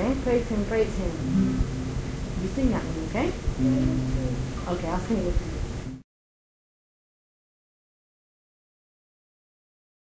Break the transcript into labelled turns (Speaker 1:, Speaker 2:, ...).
Speaker 1: Okay, praise him, praise him. You sing that one, okay? Okay, I'll sing it with you.